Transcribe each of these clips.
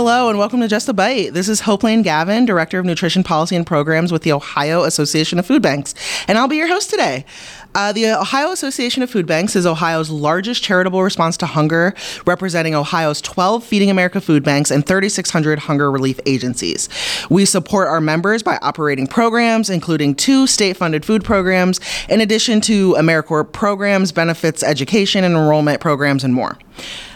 Hello and welcome to Just a Bite. This is Hope Lane Gavin, Director of Nutrition Policy and Programs with the Ohio Association of Food Banks, and I'll be your host today. The Ohio Association of Food Banks is Ohio's largest charitable response to hunger, representing Ohio's 12 Feeding America food banks and 3,600 hunger relief agencies. We support our members by operating programs, including 2 state-funded food programs, in addition to AmeriCorps programs, benefits, education, and enrollment programs, and more.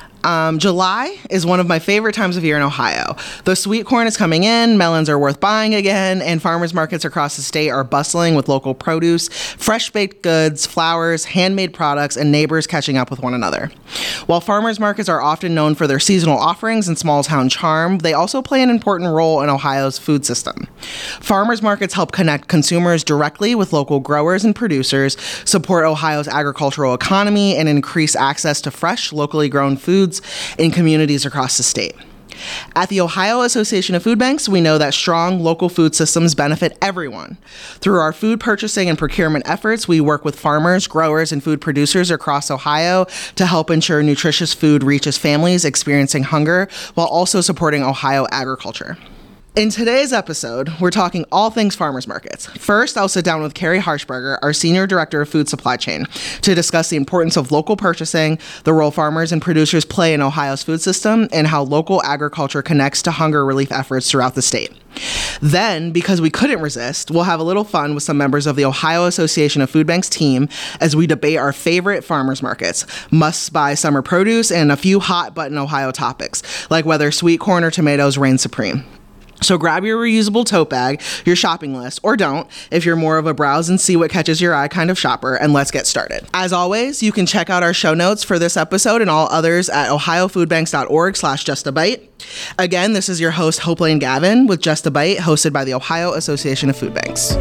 July is one of my favorite times of year in Ohio. The sweet corn is coming in, melons are worth buying again, and farmers markets across the state are bustling with local produce, fresh baked goods, flowers, handmade products, and neighbors catching up with one another. While farmers markets are often known for their seasonal offerings and small town charm, they also play an important role in Ohio's food system. Farmers markets help connect consumers directly with local growers and producers, support Ohio's agricultural economy, and increase access to fresh, locally grown foods in communities across the state. At the Ohio Association of Food Banks, we know that strong local food systems benefit everyone. Through our food purchasing and procurement efforts, we work with farmers, growers, and food producers across Ohio to help ensure nutritious food reaches families experiencing hunger while also supporting Ohio agriculture. In today's episode, we're talking all things farmers markets. First, I'll sit down with Carrie Harshbarger, our Senior Director of Food Supply Chain, to discuss the importance of local purchasing, the role farmers and producers play in Ohio's food system, and how local agriculture connects to hunger relief efforts throughout the state. Then, because we couldn't resist, we'll have a little fun with some members of the Ohio Association of Food Banks team as we debate our favorite farmers markets, must-buy summer produce, and a few hot-button Ohio topics, like whether sweet corn or tomatoes reign supreme. So grab your reusable tote bag, your shopping list, or don't if you're more of a browse and see what catches your eye kind of shopper, and let's get started. As always, you can check out our show notes for this episode and all others at ohiofoodbanks.org/justabite. Again, this is your host, Hope Lane Gavin, with Just a Bite, hosted by the Ohio Association of Food Banks.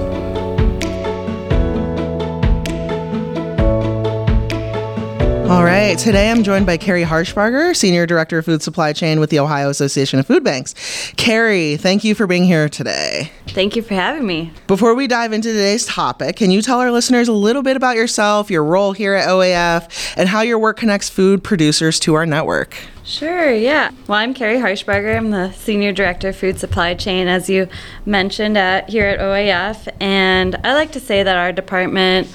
All right, today I'm joined by Carrie Harshbarger, Senior Director of Food Supply Chain with the Ohio Association of Food Banks. Carrie, thank you for being here today. Thank you for having me. Before we dive into today's topic, can you tell our listeners a little bit about yourself, your role here at OAF, and how your work connects food producers to our network? Sure, yeah. Well, I'm Carrie Harshbarger. I'm the Senior Director of Food Supply Chain, as you mentioned, here at OAF. And I like to say that our department,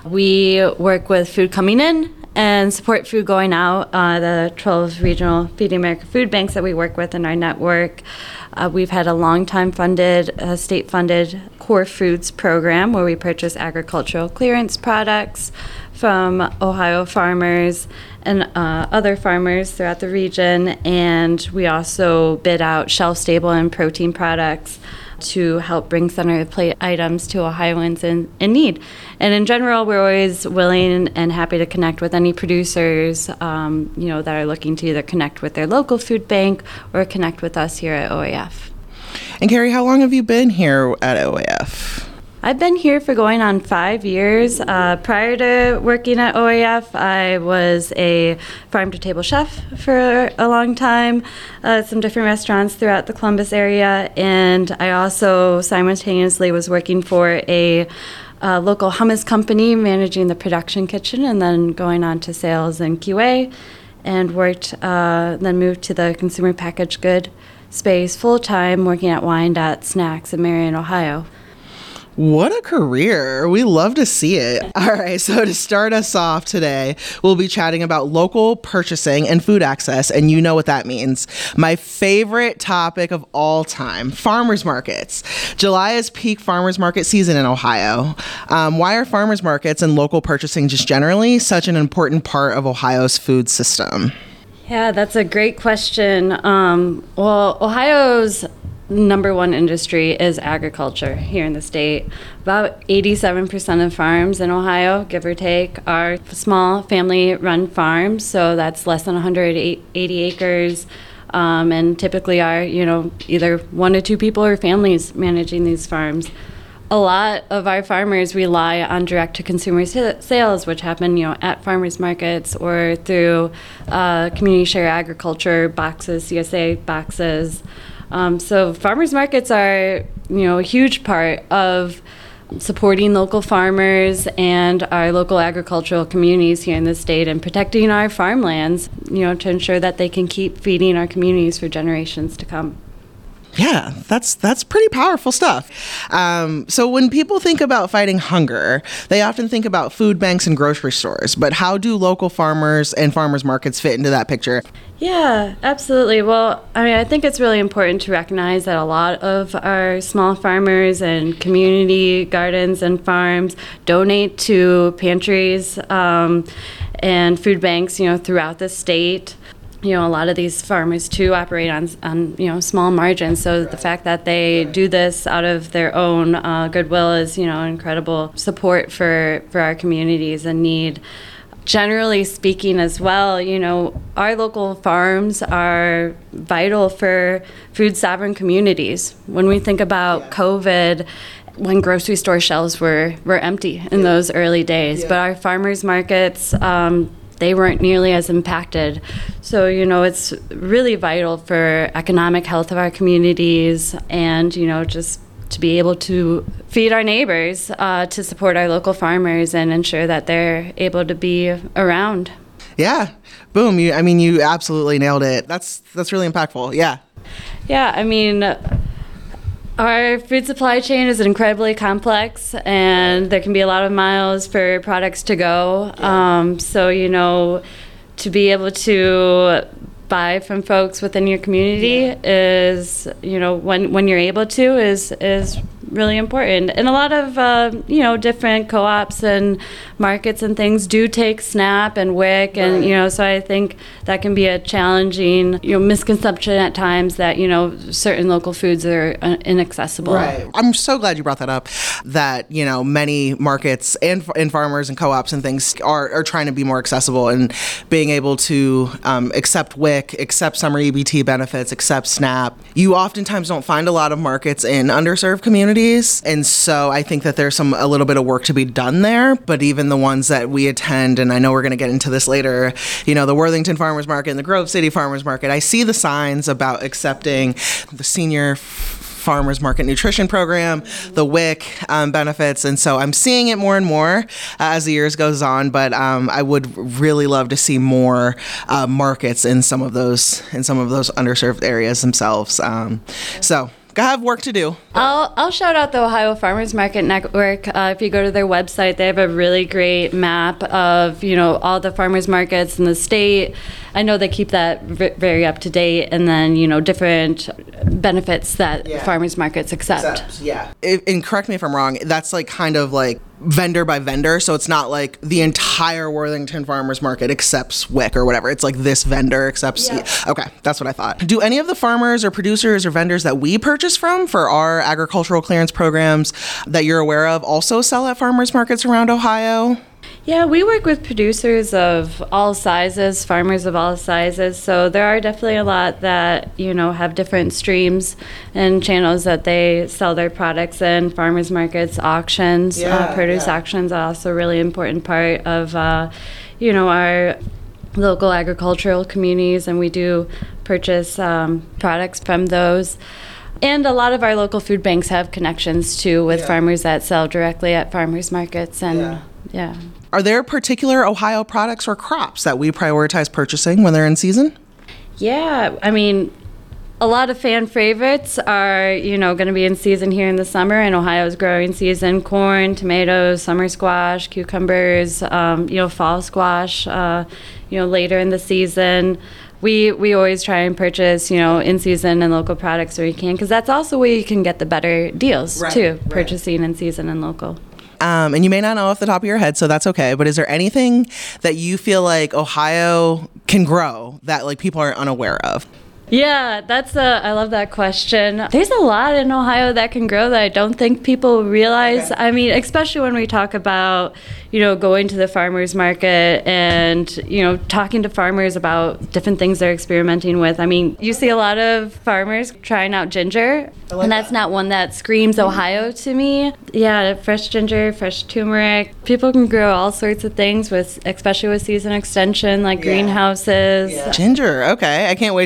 we work with food coming in and support food going out. The 12 regional Feeding America food banks that we work with in our network. We've had a long-time funded, state-funded core foods program where we purchase agricultural clearance products from Ohio farmers and other farmers throughout the region. And we also bid out shelf-stable and protein products to help bring center of the plate items to Ohioans in need. And in general, we're always willing and happy to connect with any producers, that are looking to either connect with their local food bank or connect with us here at OAF. And Carrie, how long have you been here at OAF? I've been here for going on 5 years. Prior to working at OAF, I was a farm-to-table chef for a long time, some different restaurants throughout the Columbus area, and I also simultaneously was working for a local hummus company, managing the production kitchen, and then going on to sales and QA, and then moved to the consumer packaged good space full-time, working at Wyandotte Snacks in Marion, Ohio. What a career. We love to see it. All right, so to start us off today, we'll be chatting about local purchasing and food access, and you know what that means. My favorite topic of all time, farmers markets. July is peak farmers market season in Ohio. Why are farmers markets and local purchasing just generally such an important part of Ohio's food system? Yeah, that's a great question. Ohio's number one industry is agriculture here in the state. About 87% of farms in Ohio, give or take, are small family-run farms, so that's less than 180 acres, and typically are, either 1 to 2 people or families managing these farms. A lot of our farmers rely on direct-to-consumer sales, which happen, at farmers markets or through community share agriculture boxes, CSA boxes. So farmers markets are, a huge part of supporting local farmers and our local agricultural communities here in the state and protecting our farmlands, to ensure that they can keep feeding our communities for generations to come. Yeah, that's pretty powerful stuff. So when people think about fighting hunger, they often think about food banks and grocery stores. But how do local farmers and farmers markets fit into that picture? Yeah, absolutely. Well, I think it's really important to recognize that a lot of our small farmers and community gardens and farms donate to pantries and food banks, throughout the state. A lot of these farmers too operate on small margins. So the fact that they do this out of their own goodwill is, incredible support for our communities in need. Generally speaking as well, our local farms are vital for food sovereign communities. When we think about COVID, when grocery store shelves were empty in those early days, but our farmers markets, they weren't nearly as impacted. So, it's really vital for economic health of our communities and, just to be able to feed our neighbors, to support our local farmers and ensure that they're able to be around. Yeah. Boom. You absolutely nailed it. That's really impactful. Yeah. Yeah. Our food supply chain is incredibly complex, and there can be a lot of miles for products to go. So, to be able to buy from folks within your community is, when you're able to, is really important. And a lot of, different co-ops and markets and things do take SNAP and WIC. And, so I think that can be a challenging, misconception at times that, certain local foods are inaccessible. Right. I'm so glad you brought that up, that, many markets and farmers and co-ops and things are trying to be more accessible and being able to accept WIC, accept summer EBT benefits, accept SNAP. You oftentimes don't find a lot of markets in underserved communities. And so I think that there's a little bit of work to be done there. But even the ones that we attend, and I know we're going to get into this later, the Worthington Farmers Market and the Grove City Farmers Market, I see the signs about accepting the senior farmers market nutrition program, the WIC benefits, and so I'm seeing it more and more as the years goes on. But I would really love to see more markets in some of those underserved areas themselves. So I have work to do. I'll shout out the Ohio Farmers Market Network. If you go to their website, they have a really great map of all the farmers markets in the state. I know they keep that very up to date, and then different benefits that farmers markets accept. And correct me if I'm wrong. That's kind of vendor by vendor, so it's not like the entire Worthington Farmers Market accepts WIC or whatever. It's like this vendor accepts. Okay, that's what I thought. Do any of the farmers or producers or vendors that we purchase from for our agricultural clearance programs that you're aware of also sell at farmers markets around Ohio? Yeah, we work with producers of all sizes, farmers of all sizes. So there are definitely a lot that, have different streams and channels that they sell their products in. Farmers markets, auctions, produce auctions are also a really important part of, our local agricultural communities. And we do purchase products from those. And a lot of our local food banks have connections, too, with farmers that sell directly at farmers markets. And Are there particular Ohio products or crops that we prioritize purchasing when they're in season? Yeah, a lot of fan favorites are, going to be in season here in the summer, in Ohio's growing season: corn, tomatoes, summer squash, cucumbers, fall squash, later in the season. We always try and purchase, in season and local products where you can, because that's also where you can get the better deals, too, purchasing in season and local. And you may not know off the top of your head, so that's okay. But is there anything that you feel like Ohio can grow that people are unaware of? Yeah, I love that question. There's a lot in Ohio that can grow that I don't think people realize. Especially when we talk about, going to the farmers market and, talking to farmers about different things they're experimenting with. You see a lot of farmers trying out ginger, and that's not one that screams Ohio to me. Yeah, fresh ginger, fresh turmeric. People can grow all sorts of things, especially with season extension, like greenhouses. Ginger, okay. I can't wait to tell my husband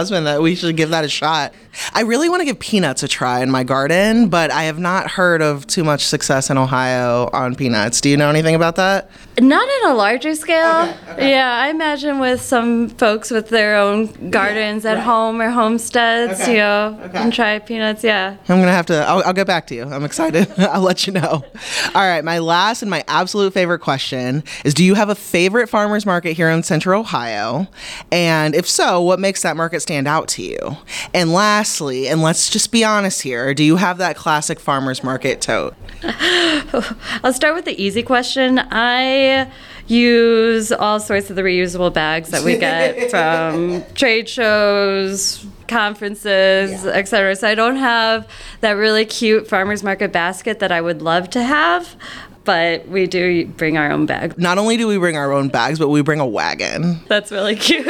husband that we should give that a shot. I really want to give peanuts a try in my garden, but I have not heard of too much success in Ohio on peanuts. Do you know anything about that? Not on a larger scale. Okay. Yeah, I imagine with some folks with their own gardens at home or homesteads, Okay. and try peanuts, yeah. I'm going to have to, I'll get back to you. I'm excited. I'll let you know. All right, my last and my absolute favorite question is, do you have a favorite farmer's market here in Central Ohio? And if so, what makes that market stand out to you? And lastly, and let's just be honest here, do you have that classic farmer's market tote? I'll start with the easy question. I use all sorts of the reusable bags that we get from trade shows, conferences, etc. So I don't have that really cute farmer's market basket that I would love to have, but we do bring our own bag. Not only do we bring our own bags, but we bring a wagon. That's really cute.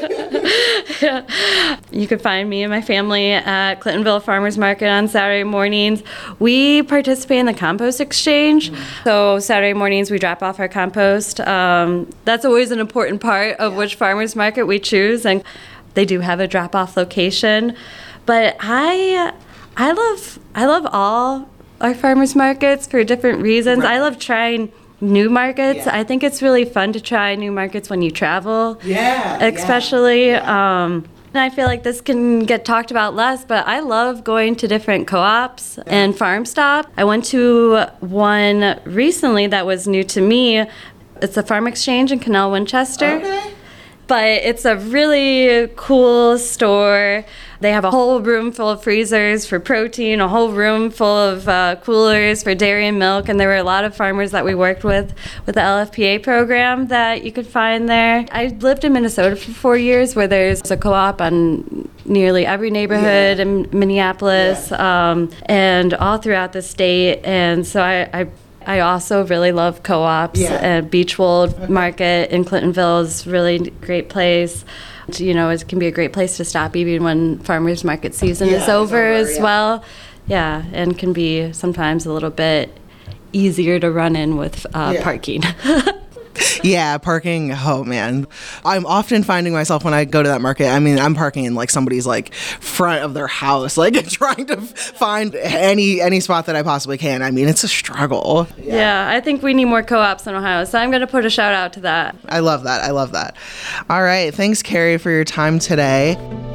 Yeah. You can find me and my family at Clintonville Farmers Market on Saturday mornings. We participate in the compost exchange. So Saturday mornings we drop off our compost. That's always an important part of which farmers market we choose, and they do have a drop-off location. But I love all our farmers markets for different reasons. Right. I love trying new markets. Yeah. I think it's really fun to try new markets when you travel. Yeah. Especially. And I feel like this can get talked about less, but I love going to different co-ops and farm stop. I went to one recently that was new to me. It's a farm exchange in Canal Winchester. Okay. But it's a really cool store. They have a whole room full of freezers for protein, a whole room full of coolers for dairy and milk, and there were a lot of farmers that we worked with the LFPA program that you could find there. I lived in Minnesota for 4 years, where there's a co-op on nearly every neighborhood in Minneapolis, and all throughout the state, and so I also really love co-ops. Beechwold Market in Clintonville is really a great place. It can be a great place to stop even when farmers market season is over as well. Yeah, and can be sometimes a little bit easier to run in with parking. Yeah, parking. Oh man, I'm often finding myself when I go to that market. I mean, I'm parking in like somebody's like front of their house, like trying to find any spot that I possibly can. I mean, it's a struggle. Yeah, I think we need more co-ops in Ohio, so I'm going to put a shout out to that. I love that. I love that. All right, thanks, Carrie, for your time today.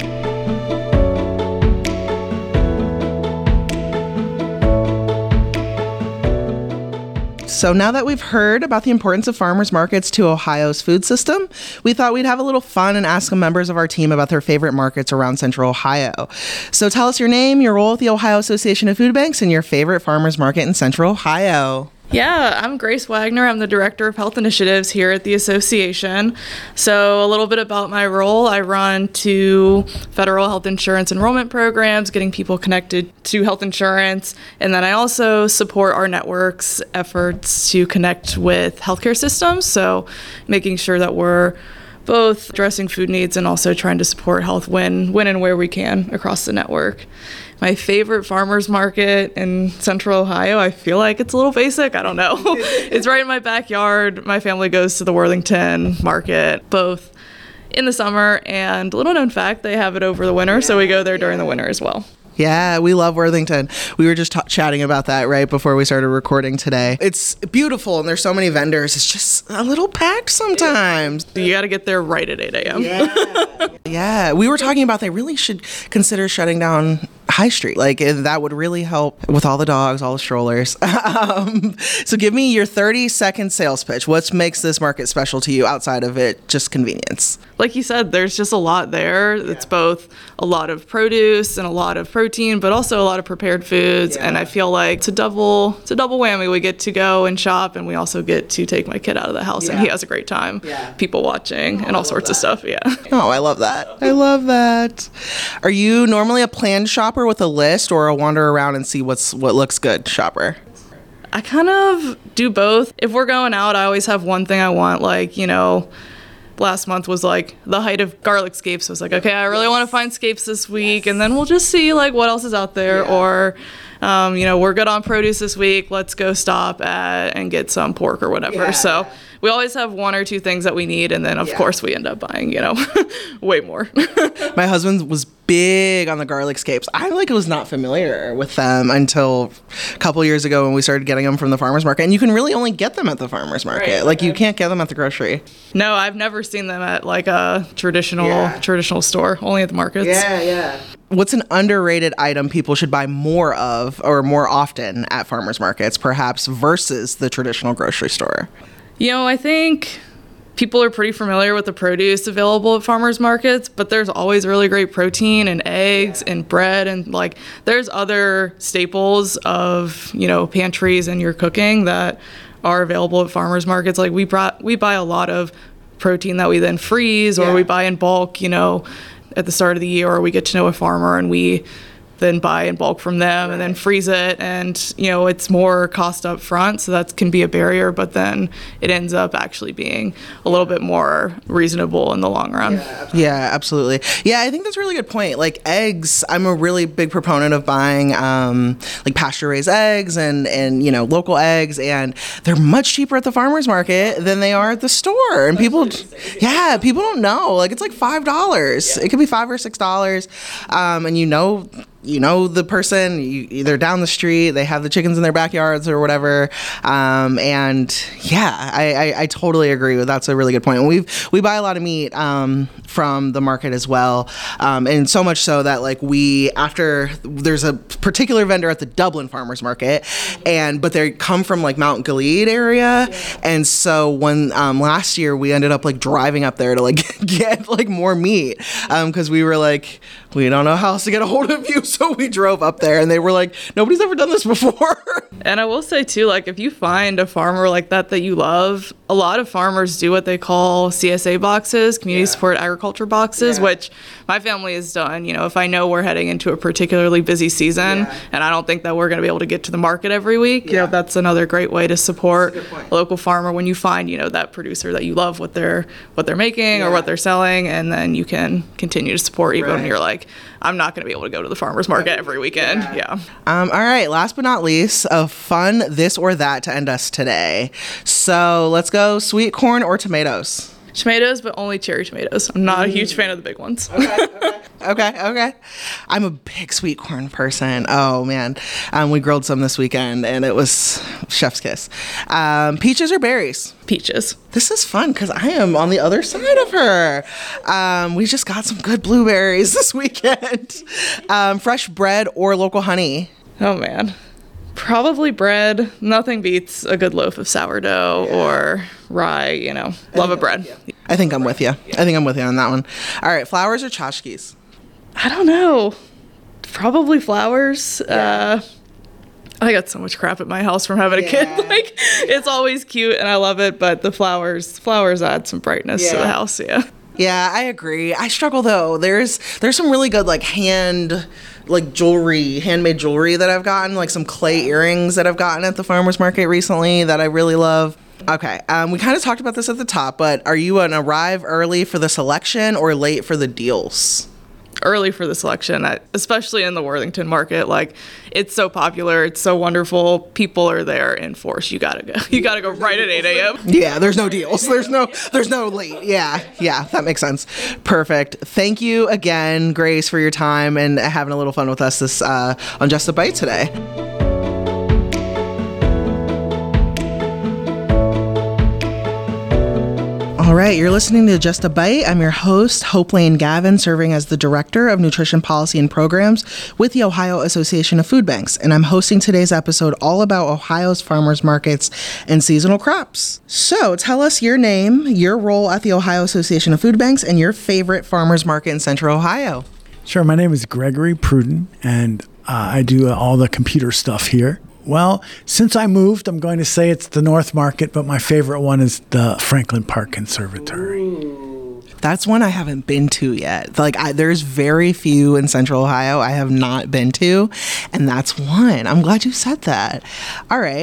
So now that we've heard about the importance of farmers markets to Ohio's food system, we thought we'd have a little fun and ask some members of our team about their favorite markets around Central Ohio. So tell us your name, your role at the Ohio Association of Food Banks, and your favorite farmers market in Central Ohio. Yeah, I'm Grace Wagner. I'm the Director of Health Initiatives here at the association. So a little bit about my role. I run 2 federal health insurance enrollment programs, getting people connected to health insurance. And then I also support our network's efforts to connect with healthcare systems. So making sure that we're both addressing food needs and also trying to support health when and where we can across the network. My favorite farmer's market in Central Ohio, I feel like it's a little basic. I don't know. It's right in my backyard. My family goes to the Worthington Market, both in the summer and, little known fact, they have it over the winter, so we go there during the winter as well. Yeah, we love Worthington. We were just chatting about that right before we started recording today. It's beautiful, and there's so many vendors. It's just a little packed sometimes. You got to get there right at 8 a.m. Yeah, we were talking about they really should consider shutting down High Street. Like, that would really help with all the dogs, all the strollers. So give me your 30-second sales pitch. What makes this market special to you outside of it just convenience? Like you said, there's just a lot there. It's both a lot of produce and a lot of protein, but also a lot of prepared foods. And I feel like it's a double whammy. We get to go and shop, and we also get to take my kid out of the house, and he has a great time. People watching and all sorts of stuff. Yeah. Oh, I love that. I love that. Are you normally a planned shopper with a list, or a wander around and see what looks good shopper? I kind of do both. If we're going out, I always have one thing I want, like, last month was like the height of garlic scapes. So I was like, okay, I really want to find scapes this week, and then we'll just see like what else is out there. Or we're good on produce this week. Let's go stop at and get some pork or whatever. So we always have one or two things that we need, and then of course we end up buying, way more. My husband was big on the garlic scapes. I was not familiar with them until a couple years ago when we started getting them from the farmer's market. And you can really only get them at the farmer's market. Right. You can't get them at the grocery. No, I've never seen them at like a traditional store, only at the markets. Yeah. What's an underrated item people should buy more of or more often at farmers markets, perhaps, versus the traditional grocery store? I think people are pretty familiar with the produce available at farmers markets, but there's always really great protein and eggs and bread, and there's other staples of, pantries and your cooking that are available at farmers markets. We buy a lot of protein that we then freeze, or we buy in bulk, at the start of the year, or we get to know a farmer and we then buy in bulk from them and then freeze it, and it's more cost up front, so that can be a barrier, but then it ends up actually being a little bit more reasonable in the long run. Yeah, absolutely. Yeah, I think that's a really good point. Eggs, I'm a really big proponent of buying pasture raised eggs and local eggs, and they're much cheaper at the farmer's market than they are at the store, and people don't know. It's like $5. It could be $5 or $6, and the person, they're down the street, they have the chickens in their backyards or whatever. I totally agree with that's a really good point. And we buy a lot of meat from the market as well. And so much so that there's a particular vendor at the Dublin Farmers Market, but they come from Mount Gilead area. Yeah. And so when last year we ended up driving up there to get more meat because we were we don't know how else to get a hold of you. So we drove up there, and they were nobody's ever done this before. And I will say too, if you find a farmer like that you love, a lot of farmers do what they call CSA boxes, community support agriculture boxes, which my family has done. If I know we're heading into a particularly busy season and I don't think that we're going to be able to get to the market every week, that's another great way to support a local farmer when you find, that producer that you love what they're making or what they're selling, and then you can continue to support even when you're I'm not going to be able to go to the farmer's market every weekend. All right. Last but not least, a fun this or that to end us today. So let's go sweet corn or tomatoes. Tomatoes, but only cherry tomatoes. I'm not a huge fan of the big ones. Okay. I'm a big sweet corn person. Oh, man. We grilled some this weekend, and it was chef's kiss. Peaches or berries? Peaches. This is fun because I am on the other side of her. We just got some good blueberries this weekend. Fresh bread or local honey? Oh, man. Probably bread. Nothing beats a good loaf of sourdough or rye, Love a bread. I think I'm with you. I think I'm with you on that one. All right, flowers or tchotchkes? I don't know. Probably flowers. I got so much crap at my house from having a kid. It's always cute and I love it, but the flowers add some brightness to the house, Yeah, I agree. I struggle though. There's some really good handmade jewelry that I've gotten, some clay earrings that I've gotten at the farmer's market recently that I really love. Okay, we kind of talked about this at the top, but are you an arrive early for the selection or late for the deals? Early for the selection, especially in the Worthington market. It's so popular, it's so wonderful. People are there in force. You gotta go. You gotta go right at 8 a.m. Yeah, there's no deals. There's no late. Yeah, that makes sense. Perfect. Thank you again, Grace, for your time and having a little fun with us this on Just a Bite today. All right, you're listening to Just a Bite. I'm your host, Hope Lane Gavin, serving as the Director of Nutrition Policy and Programs with the Ohio Association of Food Banks. And I'm hosting today's episode all about Ohio's farmers markets and seasonal crops. So tell us your name, your role at the Ohio Association of Food Banks, and your favorite farmers market in Central Ohio. Sure, my name is Gregory Pruden, and I do all the computer stuff here. Well, since I moved, I'm going to say it's the North Market, but my favorite one is the Franklin Park Conservatory. Ooh. That's one I haven't been to yet. There's very few in Central Ohio I have not been to, and that's one. I'm glad you said that. All right.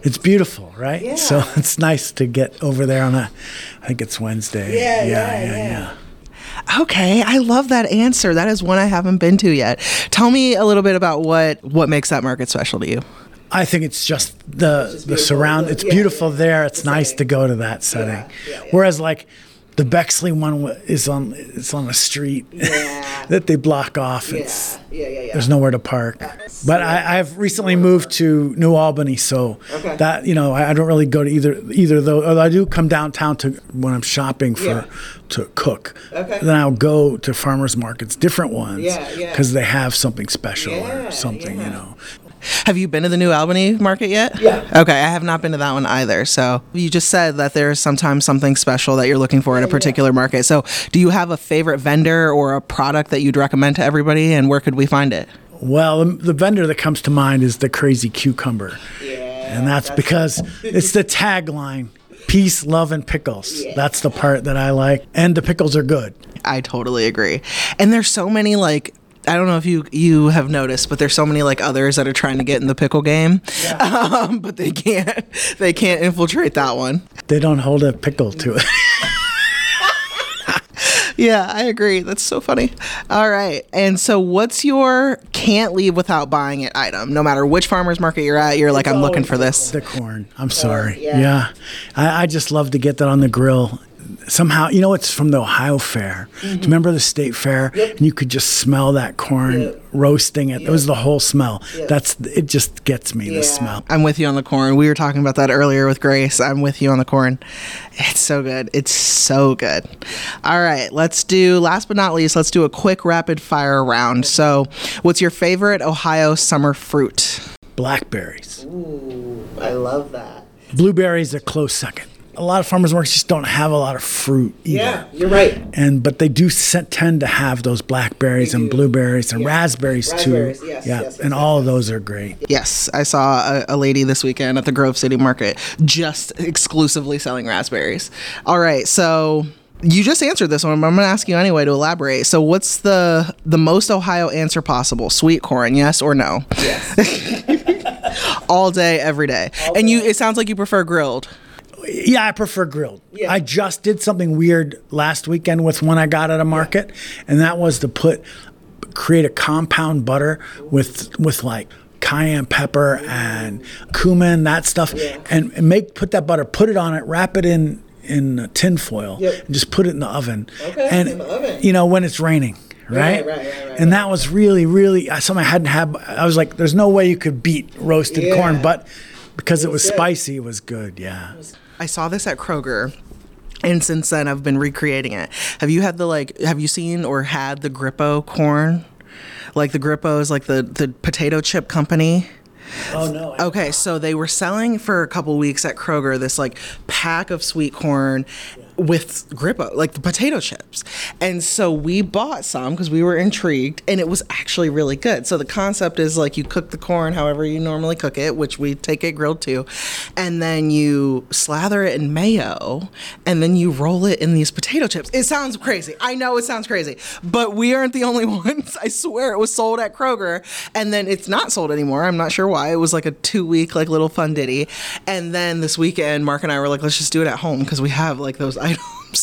It's beautiful, right? Yeah. So it's nice to get over there on I think it's Wednesday. Yeah. Okay, I love that answer. That is one I haven't been to yet. Tell me a little bit about what makes that market special to you. I think it's just the surround. It's beautiful there. It's nice to go to that setting. Whereas like the Bexley one it's on a street that they block off. There's nowhere to park. But I've recently moved to New Albany, so that I don't really go to either of those. Although I do come downtown to when I'm shopping to cook. Then I'll go to farmers markets, different ones, because they have something special or something. Have you been to the New Albany market yet? Yeah. Okay, I have not been to that one either. So you just said that there's sometimes something special that you're looking for in a particular market. So do you have a favorite vendor or a product that you'd recommend to everybody, and where could we find it? Well, the vendor that comes to mind is the Crazy Cucumber. And that's because it's the tagline, peace, love, and pickles. That's the part that I like. And the pickles are good. I totally agree. And there's so many I don't know if you have noticed, but there's so many others that are trying to get in the pickle game, but they can't infiltrate that one. They don't hold a pickle to it. Yeah, I agree. That's so funny. All right. And so what's your can't leave without buying it item? No matter which farmer's market you're at, you're like, I'm looking for this. The corn. I'm sorry. Yeah. I just love to get that on the grill. Somehow, it's from the Ohio Fair. Do you remember the state fair? And you could just smell that corn roasting it. It was the whole smell. It just gets me, the smell. I'm with you on the corn. We were talking about that earlier with Grace. I'm with you on the corn. It's so good. It's so good. All right, last but not least, let's do a quick rapid fire round. So what's your favorite Ohio summer fruit? Blackberries. Ooh, I love that. Blueberries are close second. A lot of farmers markets just don't have a lot of fruit either. Yeah, you're right. But they do tend to have those blackberries and blueberries and raspberries too. Yes, and all of those are great. Yes, I saw a lady this weekend at the Grove City Market just exclusively selling raspberries. All right, so you just answered this one, but I'm going to ask you anyway to elaborate. So what's the most Ohio answer possible? Sweet corn, yes or no? Yes. All day, every day. And it sounds like you prefer grilled. Yeah, I prefer grilled. Yeah. I just did something weird last weekend with one I got at a market, and that was to create a compound butter with like cayenne pepper and cumin, that stuff, and put it on it, wrap it in tin foil, and just put it in the oven. Okay, and in the oven. When it's raining. Right? And that was really, really something I hadn't had. I was like, there's no way you could beat roasted corn, but because it was spicy, it was good. Yeah. I saw this at Kroger, and since then I've been recreating it. Have you seen or had the Grippo corn? Like the Grippo is like the potato chip company. Oh no. Okay, so they were selling for a couple weeks at Kroger this pack of sweet corn with Grippo, like the potato chips. And so we bought some because we were intrigued, and it was actually really good. So the concept is you cook the corn however you normally cook it, which we take it grilled too, and then you slather it in mayo, and then you roll it in these potato chips. It sounds crazy. I know it sounds crazy, but we aren't the only ones. I swear it was sold at Kroger, and then it's not sold anymore. I'm not sure why. It was a 2-week little fun ditty. And then this weekend, Mark and I were like, let's just do it at home because we have those items.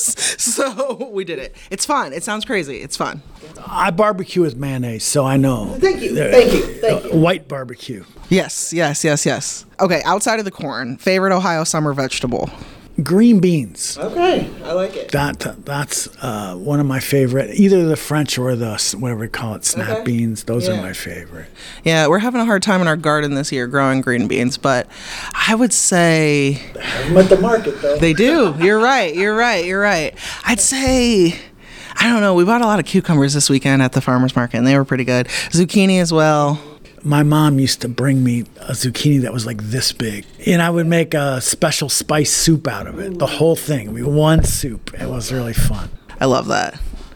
So we did it. It's fun. It sounds crazy. It's fun. I barbecue with mayonnaise, so I know. Thank you. White barbecue. Yes. Okay, outside of the corn, favorite Ohio summer vegetable? Green beans. Okay, I like it. That's one of my favorite. Either the French or the whatever we call it, snap beans. Those are my favorite. Yeah, we're having a hard time in our garden this year growing green beans, but I would say they have them at the market though. They do. You're right. I'd say, I don't know. We bought a lot of cucumbers this weekend at the farmers market, and they were pretty good. Zucchini as well. My mom used to bring me a zucchini that was this big, and I would make a special spice soup out of it. The whole thing. I mean, one soup. It was really fun. I love that.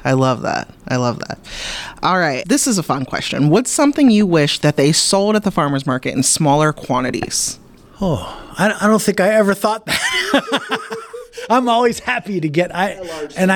All right. This is a fun question. What's something you wish that they sold at the farmer's market in smaller quantities? Oh, I don't think I ever thought that. I'm always happy to get, I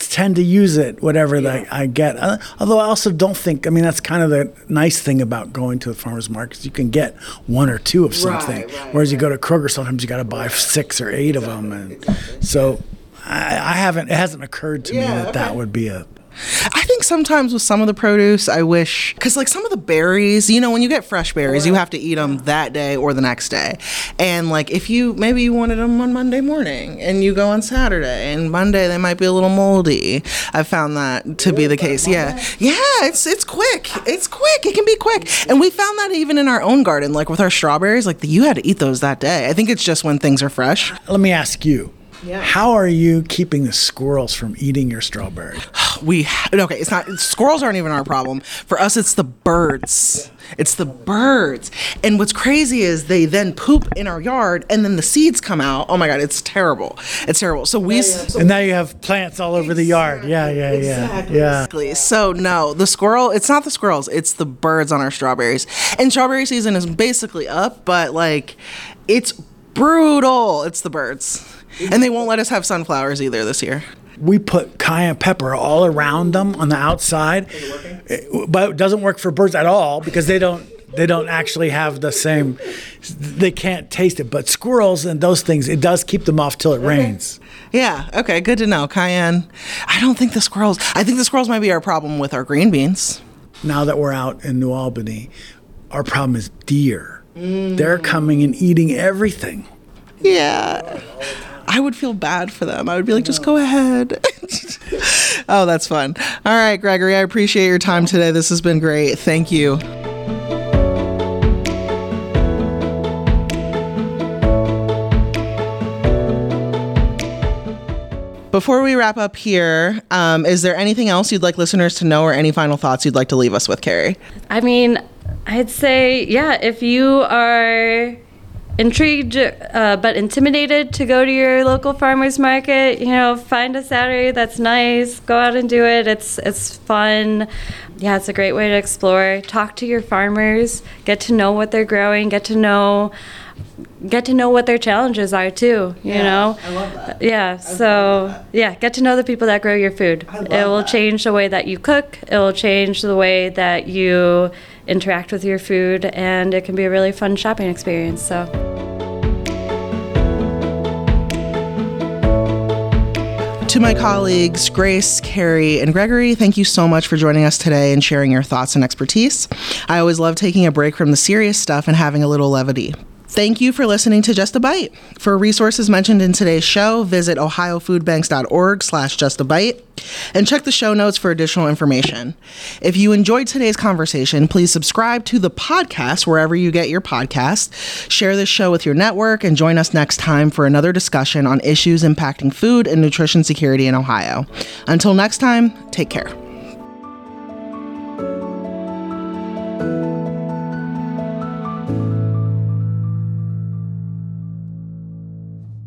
kids tend to use it, whatever I get. Although I also don't think, I mean, that's kind of the nice thing about going to the farmer's markets. You can get one or two of something. Whereas you go to Kroger, sometimes you got to buy 6 or 8 of them. And so it hasn't occurred to me that would be I think sometimes with some of the produce, I wish, because like some of the berries, you know, when you get fresh berries, you have to eat them that day or the next day. And like if maybe you wanted them on Monday morning and you go on Saturday, and Monday they might be a little moldy. I've found that to be the case. Yeah, it's quick. It's quick. It can be quick. And we found that even in our own garden, like with our strawberries, like you had to eat those that day. I think it's just when things are fresh. Let me ask you. Yeah. How are you keeping the squirrels from eating your strawberry? It's not, squirrels aren't even our problem. For us, it's the birds. It's the birds. And what's crazy is they then poop in our yard and then the seeds come out. Oh my God, it's terrible. It's terrible. So and now you have plants all over the yard. Yeah. Exactly. So no, the squirrel, it's not the squirrels, it's the birds on our strawberries. And strawberry season is basically up, but like it's brutal. It's the birds. And they won't let us have sunflowers either this year. We put cayenne pepper all around them on the outside, but it doesn't work for birds at all because they don't actually have the same, they can't taste it. But squirrels and those things, it does keep them off till it rains. Yeah, okay, good to know. Cayenne. I think the squirrels might be our problem with our green beans. Now that we're out in New Albany, our problem is deer. They're coming and eating everything. Yeah. I would feel bad for them. I would be like, just go ahead. Oh, that's fun. All right, Gregory, I appreciate your time today. This has been great. Thank you. Before we wrap up here, is there anything else you'd like listeners to know or any final thoughts you'd like to leave us with, Carrie? I mean, I'd say, if you are intrigued but intimidated to go to your local farmer's market, find a Saturday that's nice, go out and do it. It's fun. Yeah, it's a great way to explore. Talk to your farmers, get to know what they're growing, get to know what their challenges are too, you know? I love that. Get to know the people that grow your food. It will change the way that you cook, it will change the way that you interact with your food, and it can be a really fun shopping experience. So to my colleagues, Grace, Carrie, and Gregory, thank you so much for joining us today and sharing your thoughts and expertise. I always love taking a break from the serious stuff and having a little levity. Thank you for listening to Just a Bite. For resources mentioned in today's show, visit ohiofoodbanks.org/justabite and check the show notes for additional information. If you enjoyed today's conversation, please subscribe to the podcast wherever you get your podcasts. Share this show with your network and join us next time for another discussion on issues impacting food and nutrition security in Ohio. Until next time, take care.